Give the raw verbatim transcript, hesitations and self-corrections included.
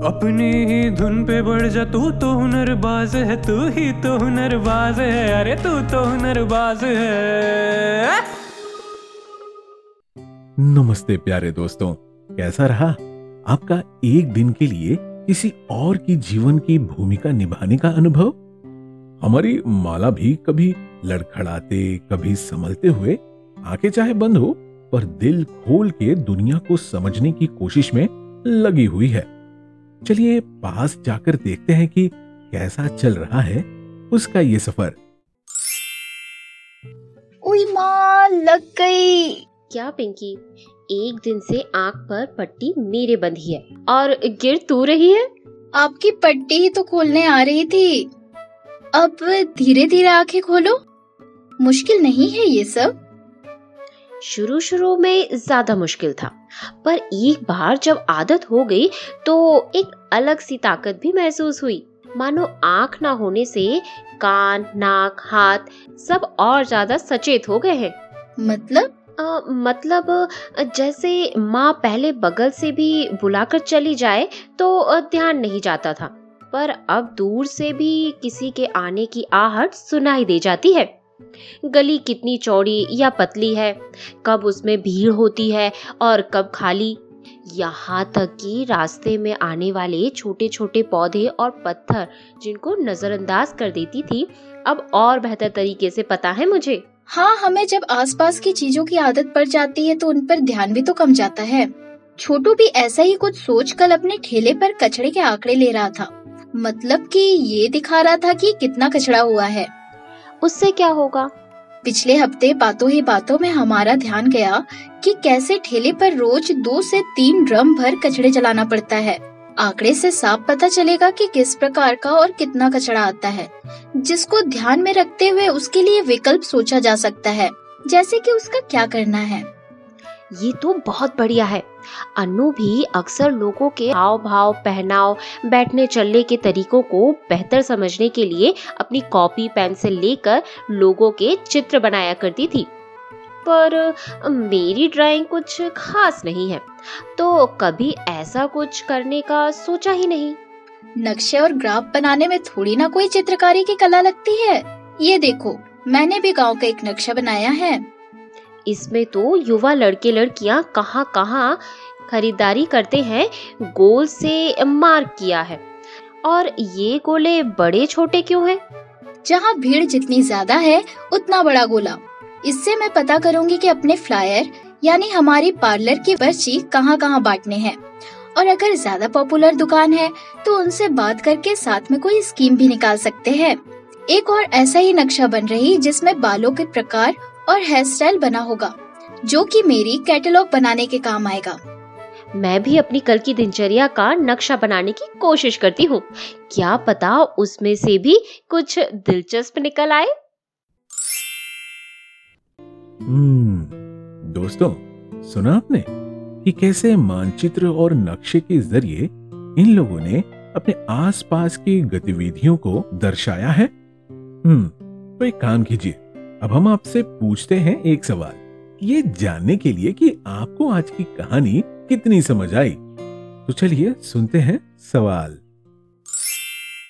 अपनी ही धुन पे बढ़ जा, तू तो हुनरबाज है, तू ही तो हुनरबाज है, अरे तू तो हुनरबाज है। नमस्ते प्यारे दोस्तों, कैसा रहा आपका एक दिन के लिए किसी और की जीवन की भूमिका निभाने का अनुभव? हमारी माला भी कभी लड़खड़ाते, कभी संभलते हुए, आंखें चाहे बंद हो पर दिल खोल के दुनिया को समझने की कोशिश में लगी हुई है। चलिए पास जाकर देखते हैं कि कैसा चल रहा है उसका ये सफर। उई माँ, लग गई। क्या पिंकी, एक दिन से आंख पर पट्टी मेरे बंधी है और गिर तू रही है। आपकी पट्टी ही तो खोलने आ रही थी। अब धीरे धीरे आंखें खोलो, मुश्किल नहीं है ये सब। शुरू शुरू में ज्यादा मुश्किल था, पर एक बार जब आदत हो गई तो एक अलग सी ताकत भी महसूस हुई। मानो आंख ना होने से कान, नाक, हाथ सब और ज्यादा सचेत हो गए हैं। मतलब आ, मतलब जैसे माँ पहले बगल से भी बुलाकर चली जाए तो ध्यान नहीं जाता था, पर अब दूर से भी किसी के आने की आहट सुनाई दे जाती है। गली कितनी चौड़ी या पतली है, कब उसमें भीड़ होती है और कब खाली, यहाँ तक कि रास्ते में आने वाले छोटे छोटे पौधे और पत्थर जिनको नजरअंदाज कर देती थी, अब और बेहतर तरीके से पता है मुझे। हाँ, हमें जब आसपास की चीजों की आदत पड़ जाती है तो उन पर ध्यान भी तो कम जाता है। छोटू भी ऐसा ही कुछ सोच कल अपने ठेले पर कचड़े के आंकड़े ले रहा था। मतलब कि ये दिखा रहा था कि कितना कचरा हुआ है। उससे क्या होगा? पिछले हफ्ते बातों ही बातों में हमारा ध्यान गया कि कैसे ठेले पर रोज दो से तीन ड्रम भर कचड़े जलाना पड़ता है। आंकड़े से साफ पता चलेगा कि किस प्रकार का और कितना कचरा आता है, जिसको ध्यान में रखते हुए उसके लिए विकल्प सोचा जा सकता है, जैसे कि उसका क्या करना है। ये तो बहुत बढ़िया है। अन्नू भी अक्सर लोगों के हाव भाव, पहनाव, बैठने चलने के तरीकों को बेहतर समझने के लिए अपनी कॉपी पेंसिल लेकर लोगों के चित्र बनाया करती थी, पर मेरी ड्राइंग कुछ खास नहीं है, तो कभी ऐसा कुछ करने का सोचा ही नहीं। नक्शे और ग्राफ बनाने में थोड़ी ना कोई चित्रकारी की कला लगती है। ये देखो, मैंने भी गांव का एक नक्शा बनाया है। इसमें तो युवा लड़के लड़कियां कहाँ कहाँ खरीदारी करते हैं गोल से मार्क किया है। और ये गोले बड़े छोटे क्यों हैं? जहाँ भीड़ जितनी ज्यादा है उतना बड़ा गोला। इससे मैं पता करूंगी कि अपने फ्लायर यानी हमारी पार्लर की पर्ची कहाँ कहाँ बांटने हैं, और अगर ज्यादा पॉपुलर दुकान है तो उनसे बात करके साथ में कोई स्कीम भी निकाल सकते हैं। एक और ऐसा ही नक्शा बन रही जिसमें बालों के प्रकार और हेयर स्टाइल बना होगा, जो कि मेरी कैटलॉग बनाने के काम आएगा। मैं भी अपनी कल की दिनचर्या का नक्शा बनाने की कोशिश करती हूँ, क्या पता उसमें से भी कुछ दिलचस्प निकल आए। हम्म, दोस्तों, सुना आपने कि कैसे मानचित्र और नक्शे के जरिए इन लोगों ने अपने आसपास की गतिविधियों को दर्शाया है? हम्म, तो एक काम कीजिए, अब हम आपसे पूछते हैं एक सवाल, ये जानने के लिए कि आपको आज की कहानी कितनी समझ आई। तो चलिए सुनते हैं सवाल।